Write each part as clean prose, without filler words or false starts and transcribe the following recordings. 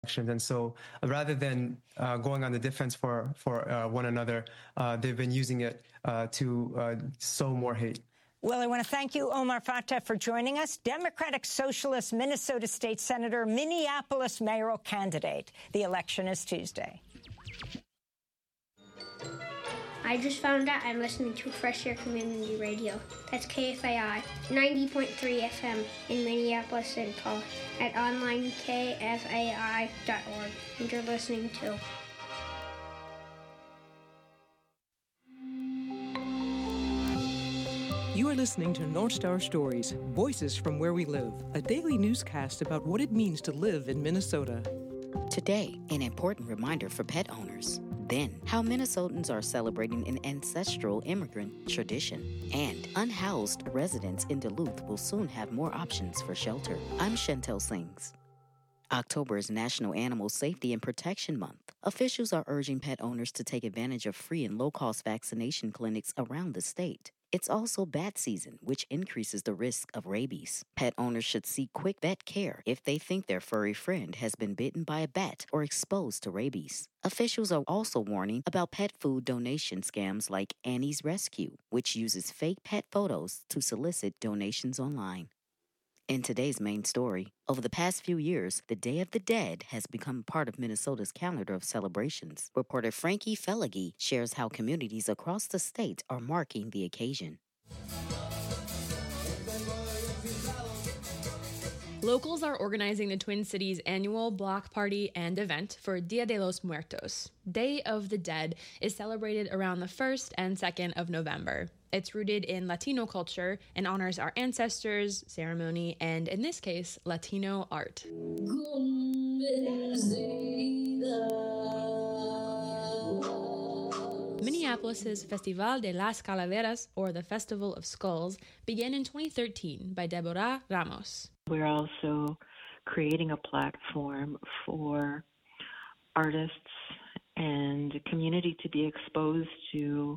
And so rather than going on the defense for one another, they've been using it to sow more hate. Well, I want to thank you, Omar Fatah, for joining us. Democratic Socialist Minnesota State Senator, Minneapolis mayoral candidate. The election is Tuesday. I just found out I'm listening to Fresh Air Community Radio. That's KFAI 90.3 FM in Minneapolis, St. Paul, at online kfai.org. And you're listening to You are listening to North Star Stories, Voices from Where We Live, a daily newscast about what it means to live in Minnesota. Today, an important reminder for pet owners. Then, how Minnesotans are celebrating an ancestral immigrant tradition. And unhoused residents in Duluth will soon have more options for shelter. I'm Chantel Sings. October is National Animal Safety and Protection Month. Officials are urging pet owners to take advantage of free and low-cost vaccination clinics around the state. It's also bat season, which increases the risk of rabies. Pet owners should seek quick vet care if they think their furry friend has been bitten by a bat or exposed to rabies. Officials are also warning about pet food donation scams like Annie's Rescue, which uses fake pet photos to solicit donations online. In today's main story, over the past few years, the Day of the Dead has become part of Minnesota's calendar of celebrations. Reporter Frankie Fellagy shares how communities across the state are marking the occasion. Locals are organizing the Twin Cities' annual block party and event for Dia de los Muertos. Day of the Dead is celebrated around the 1st and 2nd of November. It's rooted in Latino culture and honors our ancestors, ceremony, and in this case, Latino art. Minneapolis's Festival de las Calaveras, or the Festival of Skulls, began in 2013 by Deborah Ramos. We're also creating a platform for artists and community to be exposed to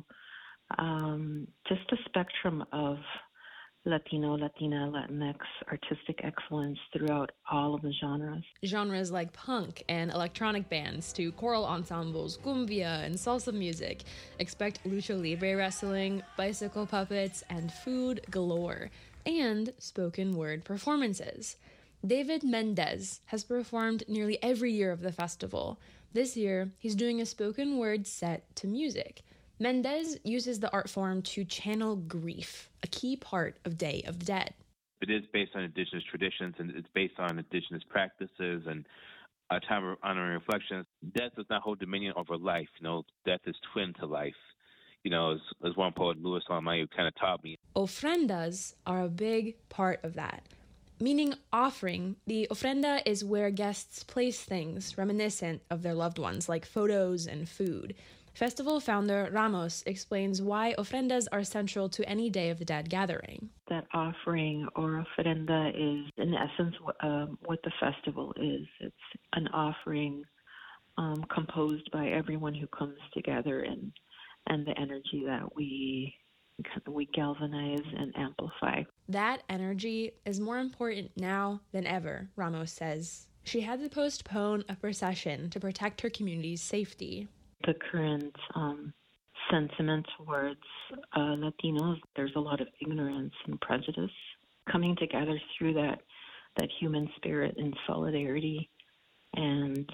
just a spectrum of Latino, Latina, Latinx artistic excellence throughout all of the genres. Genres like punk and electronic bands to choral ensembles, cumbia, and salsa music. Expect lucha libre wrestling, bicycle puppets, and food galore, and spoken word performances. David Mendez has performed nearly every year of the festival. This year, he's doing a spoken word set to music. Mendez uses the art form to channel grief, a key part of Day of the Dead. It is based on indigenous traditions, and it's based on indigenous practices and a time of honor and reflection. Death does not hold dominion over life. Death is twin to life. As one poet, Louis Alamayo, kind of taught me. Ofrendas are a big part of that. Meaning offering, the ofrenda is where guests place things reminiscent of their loved ones, like photos and food. Festival founder Ramos explains why ofrendas are central to any Day of the Dead gathering. That offering or ofrenda is, in essence, what the festival is. It's an offering composed by everyone who comes together and the energy that we galvanize and amplify. That energy is more important now than ever, Ramos says. She had to postpone a procession to protect her community's safety. The current sentiment towards Latinos, there's a lot of ignorance and prejudice. Coming together through that human spirit and solidarity and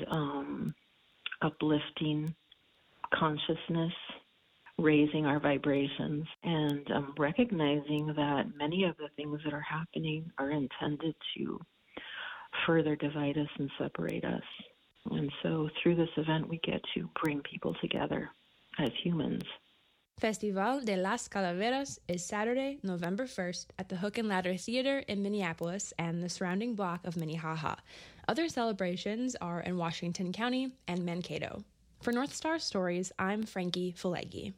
uplifting consciousness, raising our vibrations, and recognizing that many of the things that are happening are intended to further divide us and separate us. And so through this event, we get to bring people together as humans. Festival de las Calaveras is Saturday, November 1st at the Hook and Ladder Theater in Minneapolis and the surrounding block of Minnehaha. Other celebrations are in Washington County and Mankato. For North Star Stories, I'm Frankie Fellagy.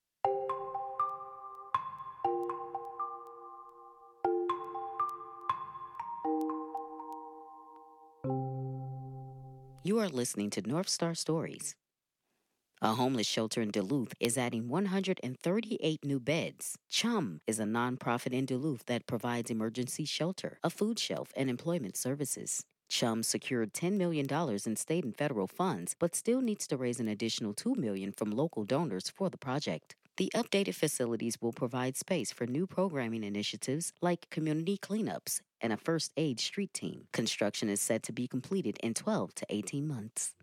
You are listening to North Star Stories. A homeless shelter in Duluth is adding 138 new beds. CHUM is a nonprofit in Duluth that provides emergency shelter, a food shelf, and employment services. Chum secured $10 million in state and federal funds, but still needs to raise an additional $2 million from local donors for the project. The updated facilities will provide space for new programming initiatives like community cleanups and a first aid street team. Construction is set to be completed in 12 to 18 months.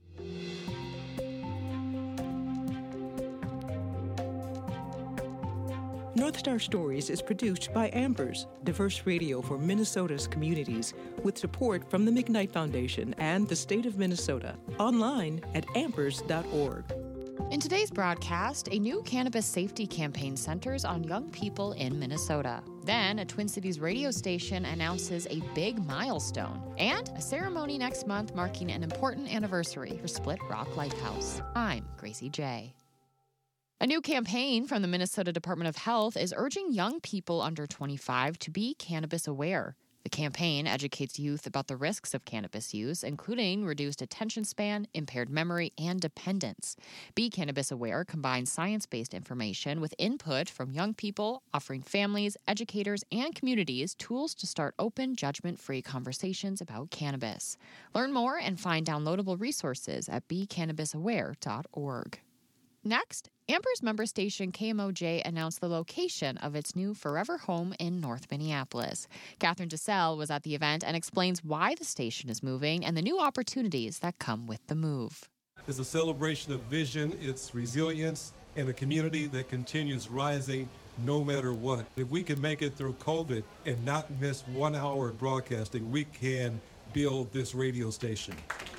North Star Stories is produced by Ambers, diverse radio for Minnesota's communities, with support from the McKnight Foundation and the state of Minnesota. Online at ambers.org. In today's broadcast, a new cannabis safety campaign centers on young people in Minnesota. Then, a Twin Cities radio station announces a big milestone, and a ceremony next month marking an important anniversary for Split Rock Lighthouse. I'm Gracie J. A new campaign from the Minnesota Department of Health is urging young people under 25 to be cannabis aware. The campaign educates youth about the risks of cannabis use, including reduced attention span, impaired memory, and dependence. Be Cannabis Aware combines science-based information with input from young people, offering families, educators, and communities tools to start open, judgment-free conversations about cannabis. Learn more and find downloadable resources at becannabisaware.org. Next, Amber's member station KMOJ announced the location of its new forever home in North Minneapolis. Catherine DeSalle was at the event and explains why the station is moving and the new opportunities that come with the move. It's a celebration of vision, its resilience, and a community that continues rising no matter what. If we can make it through COVID and not miss 1 hour of broadcasting, we can build this radio station.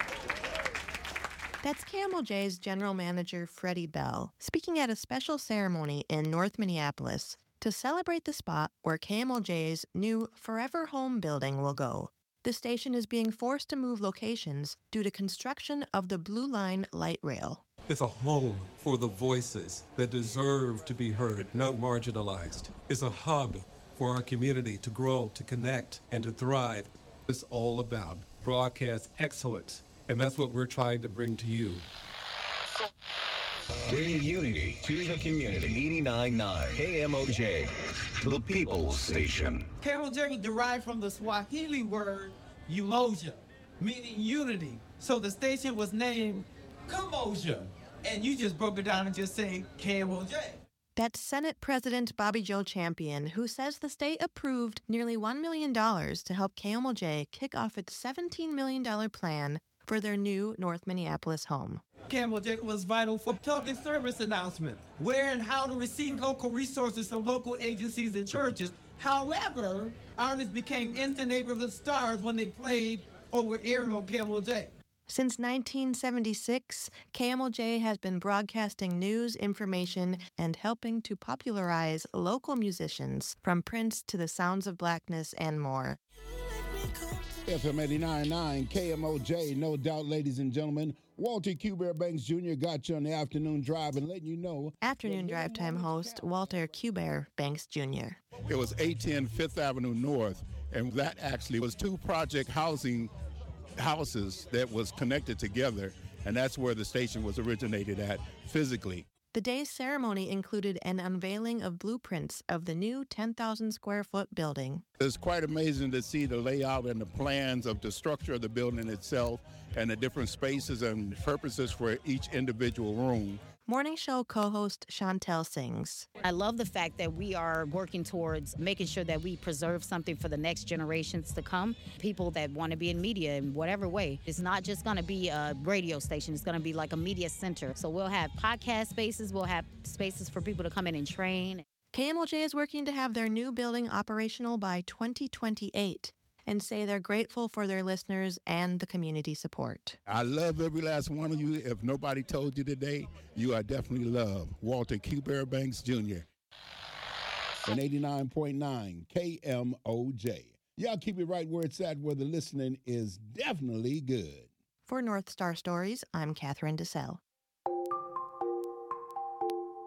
That's KMOJ's General Manager Freddie Bell speaking at a special ceremony in North Minneapolis to celebrate the spot where KMOJ's new Forever Home building will go. The station is being forced to move locations due to construction of the Blue Line light rail. It's a home for the voices that deserve to be heard, not marginalized. It's a hub for our community to grow, to connect, and to thrive. It's all about broadcast excellence. And that's what we're trying to bring to you. Bringing unity to the community. 89.9 KMOJ, the People's Station. KMOJ derived from the Swahili word umoja, meaning unity. So the station was named Kamoja. And you just broke it down and just say KMOJ. That's Senate President Bobby Joe Champion, who says the state approved nearly $1 million to help KMOJ kick off its $17 million plan for their new North Minneapolis home. KMOJ was vital for public service announcement, where and how to receive local resources from local agencies and churches. However, artists became instant neighborhood stars when they played over air on KMOJ. Since 1976, KMOJ has been broadcasting news, information, and helping to popularize local musicians, from Prince to the Sounds of Blackness and more. FM 89.9 KMOJ, no doubt, ladies and gentlemen. Walter Q. Bear Banks Jr. got you on the afternoon drive and letting you know. Afternoon drive time host Walter Q. Bear Banks Jr. It was 810 Fifth Avenue North, and that actually was two project houses that was connected together, and that's where the station was originated at physically. The day's ceremony included an unveiling of blueprints of the new 10,000 square foot building. It's quite amazing to see the layout and the plans of the structure of the building itself and the different spaces and purposes for each individual room. Morning show co-host Chantel sings. I love the fact that we are working towards making sure that we preserve something for the next generations to come. People that want to be in media in whatever way. It's not just going to be a radio station. It's going to be like a media center. So we'll have podcast spaces. We'll have spaces for people to come in and train. KMOJ is working to have their new building operational by 2028. And say they're grateful for their listeners and the community support. I love every last one of you. If nobody told you today, you are definitely loved. Walter Q. Bear Banks Jr. And 89.9 KMOJ. Y'all keep it right where it's at, where the listening is definitely good. For North Star Stories, I'm Catherine DeSalle.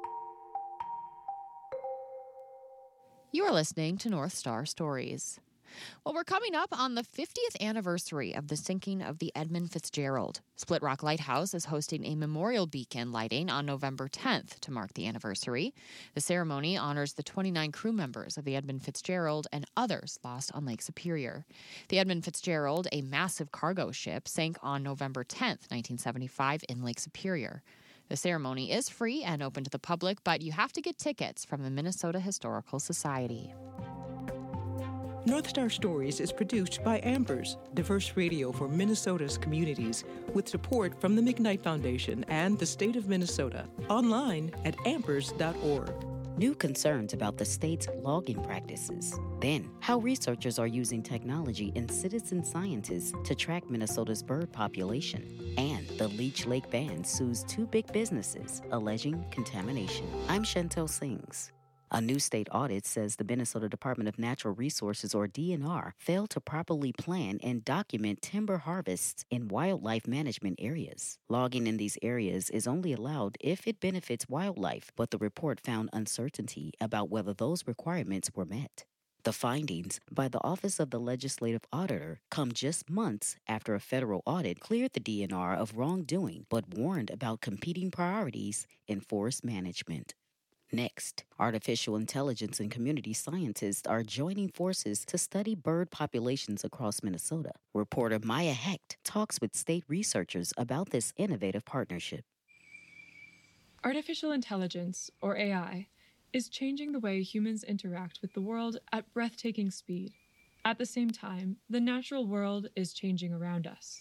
You are listening to North Star Stories. Well, we're coming up on the 50th anniversary of the sinking of the Edmund Fitzgerald. Split Rock Lighthouse is hosting a memorial beacon lighting on November 10th to mark the anniversary. The ceremony honors the 29 crew members of the Edmund Fitzgerald and others lost on Lake Superior. The Edmund Fitzgerald, a massive cargo ship, sank on November 10th, 1975 in Lake Superior. The ceremony is free and open to the public, but you have to get tickets from the Minnesota Historical Society. North Star Stories is produced by Ambers, diverse radio for Minnesota's communities, with support from the McKnight Foundation and the state of Minnesota. Online at ambers.org. New concerns about the state's logging practices. Then, how researchers are using technology and citizen scientists to track Minnesota's bird population. And the Leech Lake Band sues 2 big businesses, alleging contamination. I'm Chantel Sings. A new state audit says the Minnesota Department of Natural Resources, or DNR, failed to properly plan and document timber harvests in wildlife management areas. Logging in these areas is only allowed if it benefits wildlife, but the report found uncertainty about whether those requirements were met. The findings by the Office of the Legislative Auditor come just months after a federal audit cleared the DNR of wrongdoing, but warned about competing priorities in forest management. Next, artificial intelligence and community scientists are joining forces to study bird populations across Minnesota. Reporter Maya Hecht talks with state researchers about this innovative partnership. Artificial intelligence, or AI, is changing the way humans interact with the world at breathtaking speed. At the same time, the natural world is changing around us.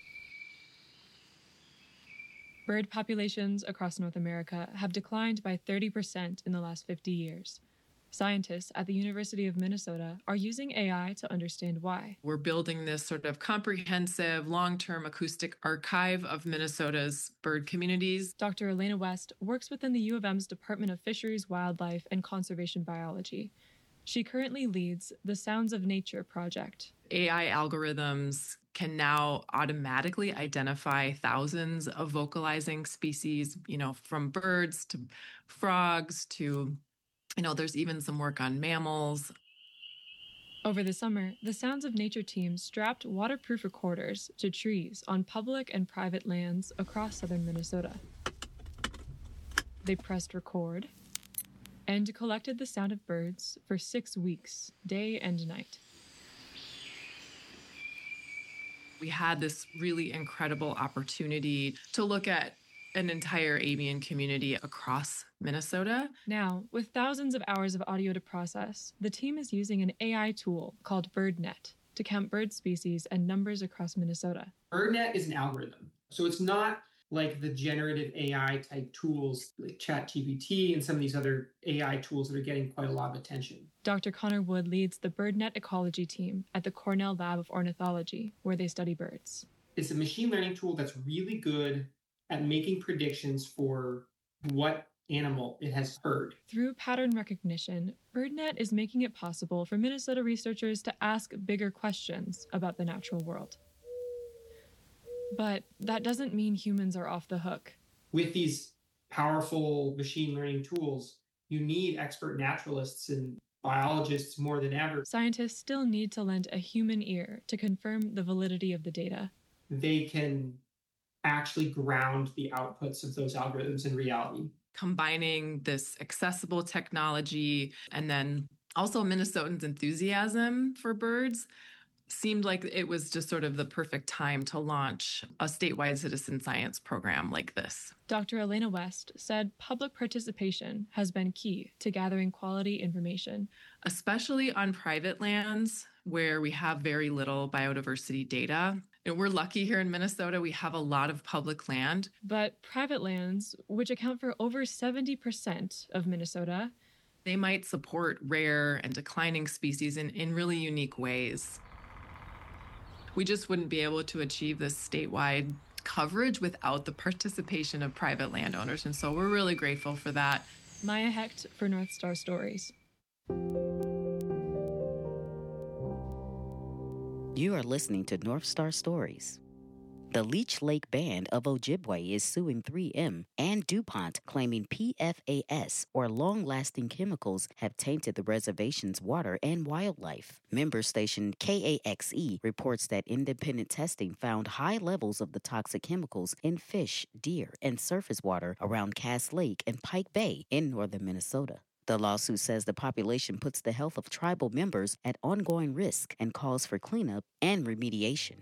Bird populations across North America have declined by 30% in the last 50 years. Scientists at the University of Minnesota are using AI to understand why. We're building this sort of comprehensive, long-term acoustic archive of Minnesota's bird communities. Dr. Elena West works within the U of M's Department of Fisheries, Wildlife, and Conservation Biology. She currently leads the Sounds of Nature project. AI algorithms can now automatically identify thousands of vocalizing species, from birds to frogs to, there's even some work on mammals. Over the summer, the Sounds of Nature team strapped waterproof recorders to trees on public and private lands across southern Minnesota. They pressed record and collected the sound of birds for 6 weeks, day and night. We had this really incredible opportunity to look at an entire avian community across Minnesota. Now, with thousands of hours of audio to process, the team is using an AI tool called BirdNet to count bird species and numbers across Minnesota. BirdNet is an algorithm. So it's not like the generative AI type tools like ChatGPT and some of these other AI tools that are getting quite a lot of attention. Dr. Connor Wood leads the BirdNet ecology team at the Cornell Lab of Ornithology, where they study birds. It's a machine learning tool that's really good at making predictions for what animal it has heard. Through pattern recognition, BirdNet is making it possible for Minnesota researchers to ask bigger questions about the natural world. But that doesn't mean humans are off the hook. With these powerful machine learning tools, you need expert naturalists and biologists more than ever. Scientists still need to lend a human ear to confirm the validity of the data. They can actually ground the outputs of those algorithms in reality. Combining this accessible technology and then also Minnesotans' enthusiasm for birds seemed like it was just sort of the perfect time to launch a statewide citizen science program like this. Dr. Elena West said public participation has been key to gathering quality information, especially on private lands where we have very little biodiversity data. We're lucky here in Minnesota, we have a lot of public land. But private lands, which account for over 70% of Minnesota, they might support rare and declining species in really unique ways. We just wouldn't be able to achieve this statewide coverage without the participation of private landowners. And so we're really grateful for that. Maya Hecht for North Star Stories. You are listening to North Star Stories. The Leech Lake Band of Ojibwe is suing 3M and DuPont, claiming PFAS, or long-lasting chemicals, have tainted the reservation's water and wildlife. Member station KAXE reports that independent testing found high levels of the toxic chemicals in fish, deer, and surface water around Cass Lake and Pike Bay in northern Minnesota. The lawsuit says the population puts the health of tribal members at ongoing risk and calls for cleanup and remediation.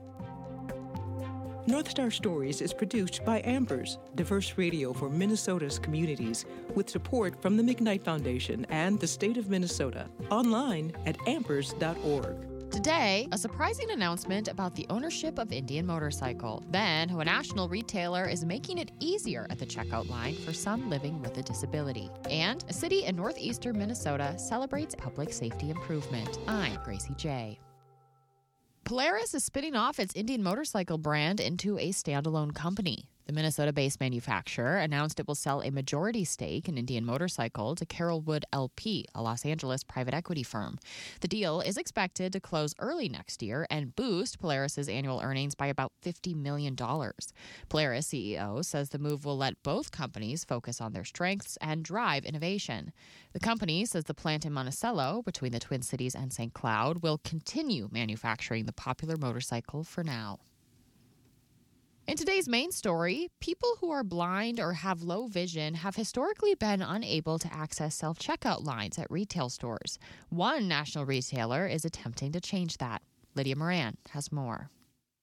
North Star Stories is produced by Ambers, diverse radio for Minnesota's communities, with support from the McKnight Foundation and the state of Minnesota. Online at ambers.org. Today, a surprising announcement about the ownership of Indian Motorcycle. Then, how a national retailer is making it easier at the checkout line for some living with a disability. And a city in northeastern Minnesota celebrates public safety improvement. I'm Gracie J. Polaris is spinning off its Indian Motorcycle brand into a standalone company. The Minnesota-based manufacturer announced it will sell a majority stake in Indian Motorcycle to Carolwood LP, a Los Angeles private equity firm. The deal is expected to close early next year and boost Polaris's annual earnings by about $50 million. Polaris CEO says the move will let both companies focus on their strengths and drive innovation. The company says the plant in Monticello, between the Twin Cities and St. Cloud, will continue manufacturing the popular motorcycle for now. In today's main story, people who are blind or have low vision have historically been unable to access self-checkout lines at retail stores. One national retailer is attempting to change that. Lydia Moran has more.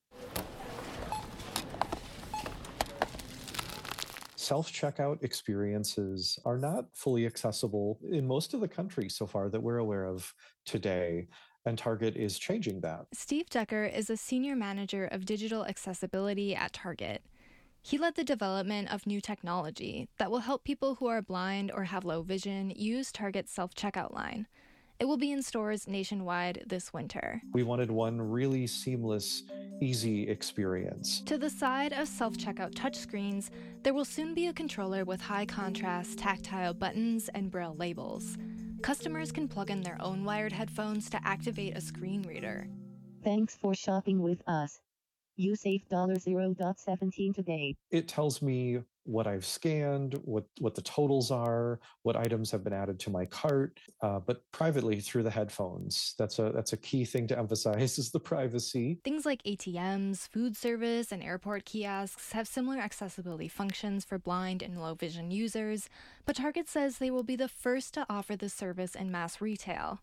Self-checkout experiences are not fully accessible in most of the country so far that we're aware of today. And Target is changing that. Steve Decker is a senior manager of digital accessibility at Target. He led the development of new technology that will help people who are blind or have low vision use Target's self-checkout line. It will be in stores nationwide this winter. We wanted one really seamless, easy experience. To the side of self-checkout touchscreens, there will soon be a controller with high-contrast tactile buttons and braille labels. Customers can plug in their own wired headphones to activate a screen reader. Thanks for shopping with us. You saved $0.17 today. It tells me what I've scanned, what the totals are, what items have been added to my cart, but privately through the headphones. That's a key thing to emphasize is the privacy. Things like ATMs, food service, and airport kiosks have similar accessibility functions for blind and low vision users, but Target says they will be the first to offer this service in mass retail.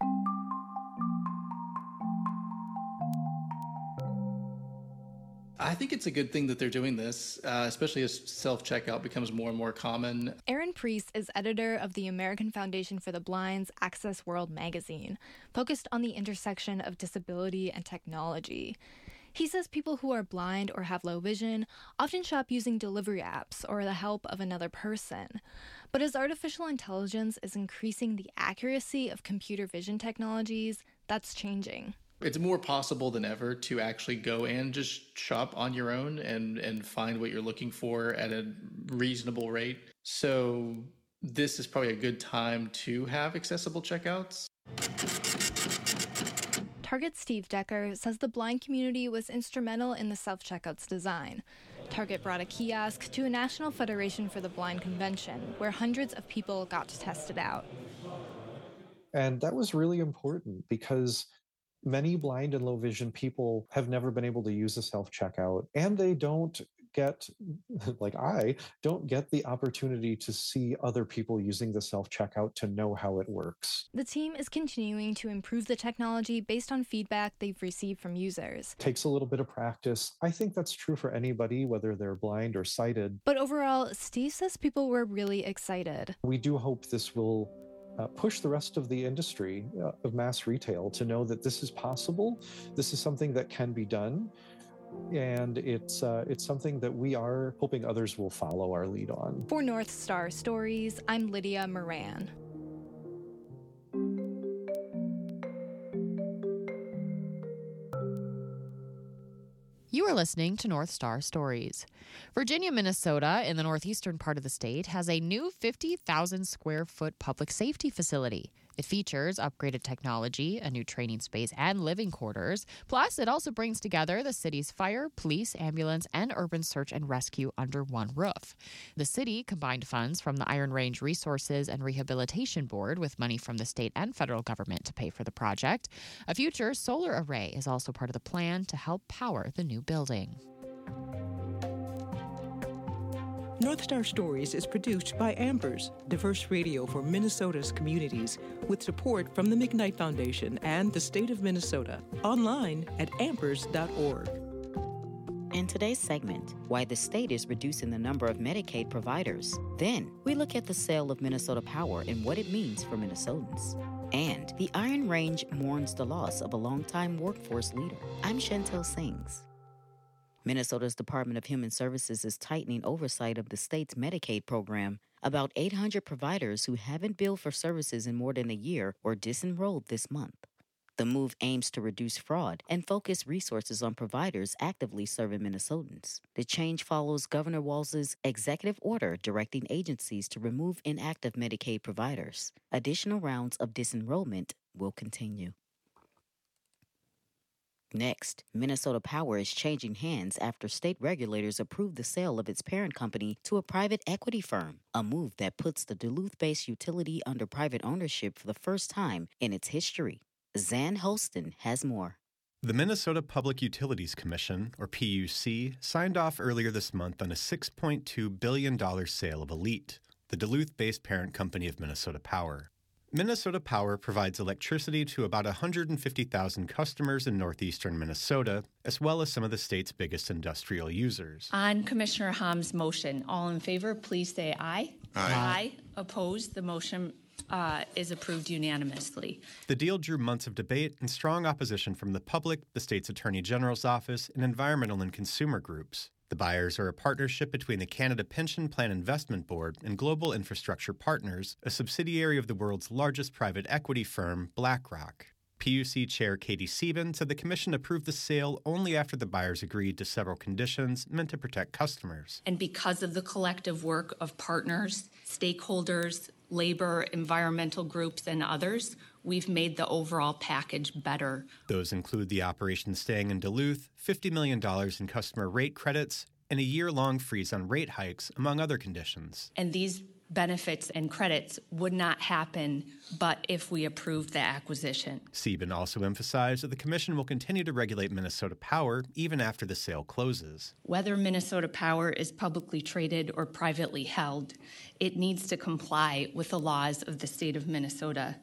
I think it's a good thing that they're doing this, especially as self-checkout becomes more and more common. Aaron Priest is editor of the American Foundation for the Blind's Access World magazine, focused on the intersection of disability and technology. He says people who are blind or have low vision often shop using delivery apps or the help of another person. But as artificial intelligence is increasing the accuracy of computer vision technologies, that's changing. It's more possible than ever to actually go and just shop on your own and find what you're looking for at a reasonable rate. So this is probably a good time to have accessible checkouts. Target's Steve Decker says the blind community was instrumental in the self-checkout's design. Target brought a kiosk to a National Federation for the Blind convention, where hundreds of people got to test it out. And that was really important because many blind and low vision people have never been able to use a self-checkout, and they don't get, like I, don't get the opportunity to see other people using the self-checkout to know how it works. The team is continuing to improve the technology based on feedback they've received from users. Takes a little bit of practice. I think that's true for anybody, whether they're blind or sighted. But overall, Steve says people were really excited. We do hope this will push the rest of the industry of mass retail to know that this is possible. This is something that can be done. And it's something that we are hoping others will follow our lead on. For North Star Stories, I'm Lydia Moran. You are listening to North Star Stories. Virginia, Minnesota, in the northeastern part of the state, has a new 50,000 square foot public safety facility. It features upgraded technology, a new training space, and living quarters. Plus, it also brings together the city's fire, police, ambulance, and urban search and rescue under one roof. The city combined funds from the Iron Range Resources and Rehabilitation Board with money from the state and federal government to pay for the project. A future solar array is also part of the plan to help power the new building. North Star Stories is produced by Ambers, diverse radio for Minnesota's communities, with support from the McKnight Foundation and the state of Minnesota. Online at ambers.org. In today's segment, why the state is reducing the number of Medicaid providers. Then, we look at the sale of Minnesota Power and what it means for Minnesotans. And the Iron Range mourns the loss of a longtime workforce leader. I'm Chantel Sings. Minnesota's Department of Human Services is tightening oversight of the state's Medicaid program. About 800 providers who haven't billed for services in more than a year were disenrolled this month. The move aims to reduce fraud and focus resources on providers actively serving Minnesotans. The change follows Governor Walz's executive order directing agencies to remove inactive Medicaid providers. Additional rounds of disenrollment will continue. Next, Minnesota Power is changing hands after state regulators approved the sale of its parent company to a private equity firm, a move that puts the Duluth-based utility under private ownership for the first time in its history. Zan Holston has more. The Minnesota Public Utilities Commission, or PUC, signed off earlier this month on a $6.2 billion sale of Elite, the Duluth-based parent company of Minnesota Power. Minnesota Power provides electricity to about 150,000 customers in northeastern Minnesota, as well as some of the state's biggest industrial users. On Commissioner Ham's motion, all in favor, please say aye. Aye. Opposed, the motion is approved unanimously. The deal drew months of debate and strong opposition from the public, the state's Attorney General's office, and environmental and consumer groups. The buyers are a partnership between the Canada Pension Plan Investment Board and Global Infrastructure Partners, a subsidiary of the world's largest private equity firm, BlackRock. PUC Chair Katie Sieben said the commission approved the sale only after the buyers agreed to several conditions meant to protect customers. And because of the collective work of partners, stakeholders, labor, environmental groups, and others, we've made the overall package better. Those include the operation staying in Duluth, $50 million in customer rate credits, and a year-long freeze on rate hikes, among other conditions. And these benefits and credits would not happen but if we approved the acquisition. Sieben also emphasized that the commission will continue to regulate Minnesota Power even after the sale closes. Whether Minnesota Power is publicly traded or privately held, it needs to comply with the laws of the state of Minnesota.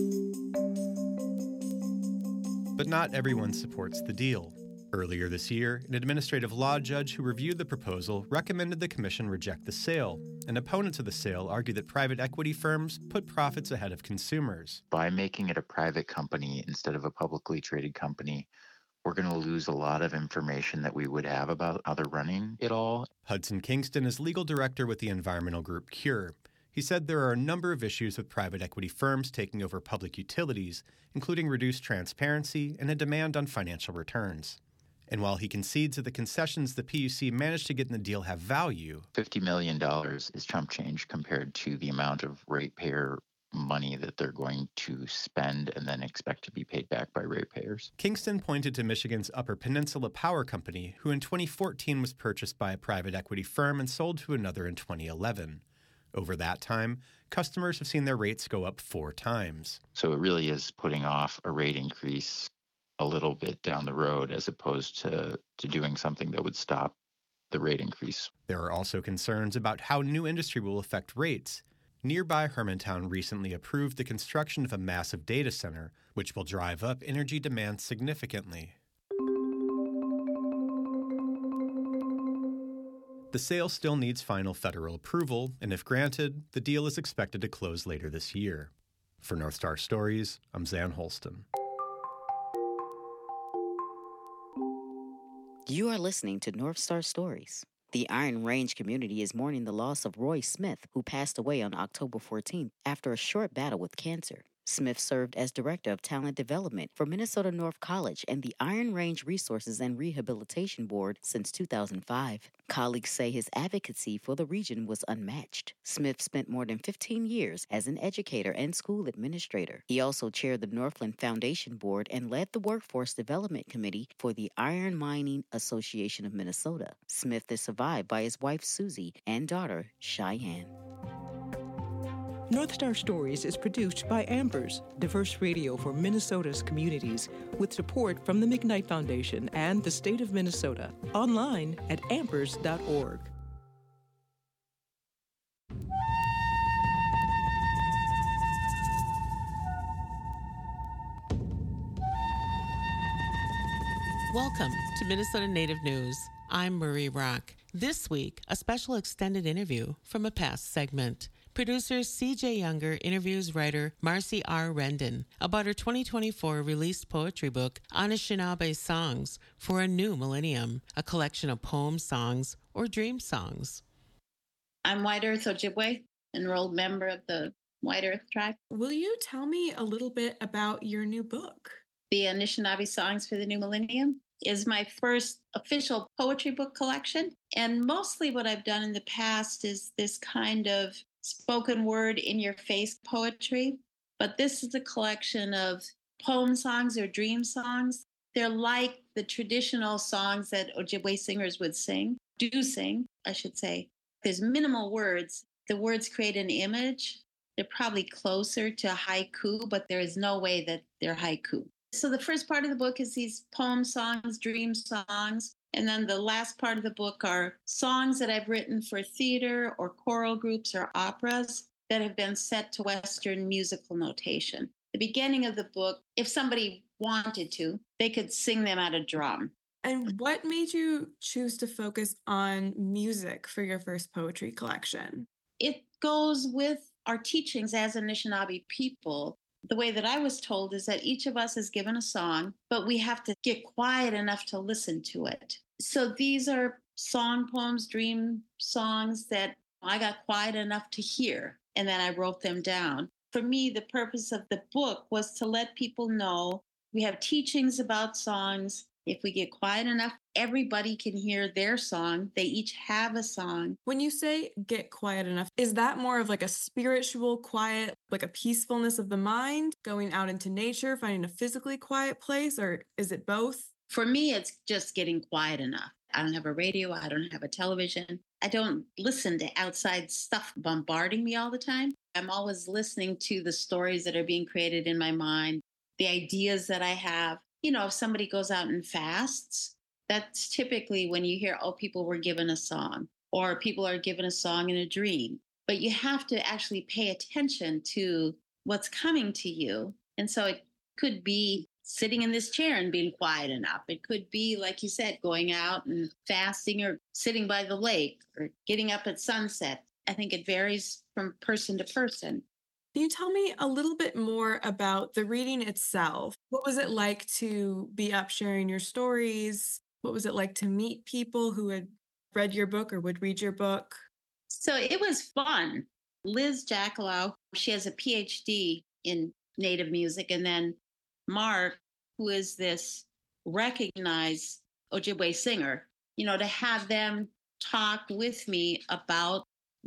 But not everyone supports the deal. Earlier this year, an administrative law judge who reviewed the proposal recommended the commission reject the sale, and opponents of the sale argue that private equity firms put profits ahead of consumers. By making it a private company instead of a publicly traded company, we're going to lose a lot of information that we would have about how they're running it all. Hudson Kingston is legal director with the environmental group CURE. He said there are a number of issues with private equity firms taking over public utilities, including reduced transparency and a demand on financial returns. And while he concedes that the concessions the PUC managed to get in the deal have value, $50 million is chump change compared to the amount of ratepayer money that they're going to spend and then expect to be paid back by ratepayers. Kingston pointed to Michigan's Upper Peninsula Power Company, who in 2014 was purchased by a private equity firm and sold to another in 2011. Over that time, customers have seen their rates go up 4 times. So it really is putting off a rate increase a little bit down the road as opposed to doing something that would stop the rate increase. There are also concerns about how new industry will affect rates. Nearby Hermantown recently approved the construction of a massive data center, which will drive up energy demand significantly. The sale still needs final federal approval, and if granted, the deal is expected to close later this year. For North Star Stories, I'm Zan Holston. You are listening to North Star Stories. The Iron Range community is mourning the loss of Roy Smith, who passed away on October 14th after a short battle with cancer. Smith served as Director of Talent Development for Minnesota North College and the Iron Range Resources and Rehabilitation Board since 2005. Colleagues say his advocacy for the region was unmatched. Smith spent more than 15 years as an educator and school administrator. He also chaired the Northland Foundation Board and led the Workforce Development Committee for the Iron Mining Association of Minnesota. Smith is survived by his wife, Susie, and daughter, Cheyenne. North Star Stories is produced by Ambers, diverse radio for Minnesota's communities, with support from the McKnight Foundation and the state of Minnesota. Online at ambers.org. Welcome to Minnesota Native News. I'm Marie Rock. This week, a special extended interview from a past segment. Producer C.J. Younger interviews writer Marcy R. Rendon about her 2024 released poetry book, Anishinaabe Songs for a New Millennium, a collection of poem songs or dream songs. I'm White Earth Ojibwe, enrolled member of the White Earth tribe. Will you tell me a little bit about your new book? The Anishinaabe Songs for the New Millennium is my first official poetry book collection. And mostly what I've done in the past is this kind of spoken word in your face poetry. But this is a collection of poem songs or dream songs. They're like the traditional songs that Ojibwe singers would sing, I should say. There's minimal words. The words create an image. They're probably closer to haiku, but there is no way that they're haiku. So the first part of the book is these poem songs, dream songs. And then the last part of the book are songs that I've written for theater or choral groups or operas that have been set to Western musical notation. The beginning of the book, if somebody wanted to, they could sing them at a drum. And what made you choose to focus on music for your first poetry collection? It goes with our teachings as Anishinaabe people. The way that I was told is that each of us is given a song, but we have to get quiet enough to listen to it. So these are song poems, dream songs that I got quiet enough to hear, and then I wrote them down. For me, the purpose of the book was to let people know we have teachings about songs. If we get quiet enough, everybody can hear their song. They each have a song. When you say get quiet enough, is that more of like a spiritual quiet, like a peacefulness of the mind, going out into nature, finding a physically quiet place, or is it both? For me, it's just getting quiet enough. I don't have a radio. I don't have a television. I don't listen to outside stuff bombarding me all the time. I'm always listening to the stories that are being created in my mind, the ideas that I have. You know, if somebody goes out and fasts, that's typically when you hear, oh, people were given a song or people are given a song in a dream. But you have to actually pay attention to what's coming to you. And so it could be sitting in this chair and being quiet enough. It could be, like you said, going out and fasting or sitting by the lake or getting up at sunset. I think it varies from person to person. Can you tell me a little bit more about the reading itself? What was it like to be up sharing your stories? What was it like to meet people who had read your book or would read your book? So it was fun. Liz Jackalow, she has a PhD in Native music. And then Mark, who is this recognized Ojibwe singer, you know, to have them talk with me about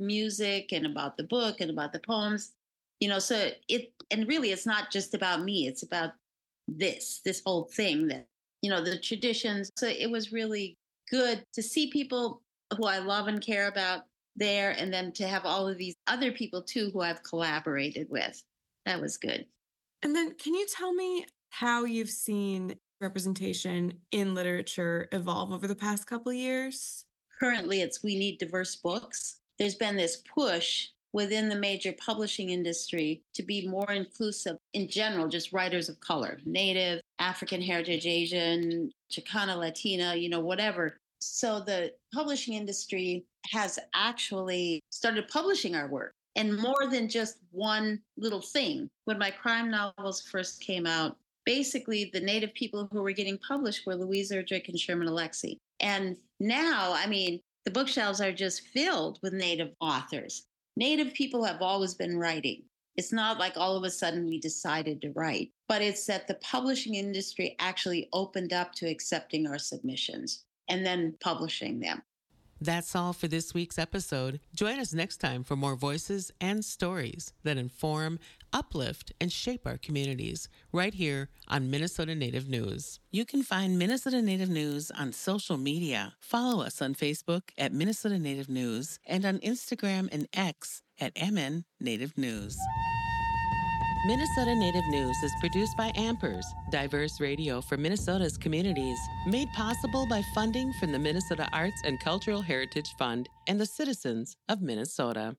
music and about the book and about the poems, you know, so and really it's not just about me, it's about this whole thing that, you know, the traditions. So it was really good to see people who I love and care about there, and then to have all of these other people too who I've collaborated with. That was good. And then can you tell me how you've seen representation in literature evolve over the past couple of years? Currently, we need diverse books. There's been this push within the major publishing industry to be more inclusive in general, just writers of color, Native, African heritage, Asian, Chicana, Latina, you know, whatever. So the publishing industry has actually started publishing our work, and more than just one little thing. When my crime novels first came out, basically the Native people who were getting published were Louise Erdrich and Sherman Alexie. And now, I mean, the bookshelves are just filled with Native authors. Native people have always been writing. It's not like all of a sudden we decided to write, but it's that the publishing industry actually opened up to accepting our submissions and then publishing them. That's all for this week's episode. Join us next time for more voices and stories that inform, uplift, and shape our communities right here on Minnesota Native News. You can find Minnesota Native News on social media. Follow us on Facebook at Minnesota Native News and on Instagram and X at MN Native News. Minnesota Native News is produced by Ampers, diverse radio for Minnesota's communities, made possible by funding from the Minnesota Arts and Cultural Heritage Fund and the citizens of Minnesota.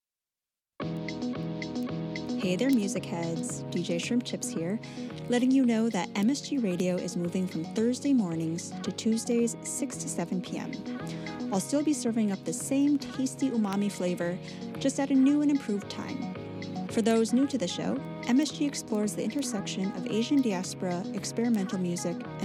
Hey there, music heads. DJ Shrimp Chips here, letting you know that MSG Radio is moving from Thursday mornings to Tuesdays 6 to 7 p.m. I'll still be serving up the same tasty umami flavor, just at a new and improved time. For those new to the show, MSG explores the intersection of Asian diaspora, experimental music, and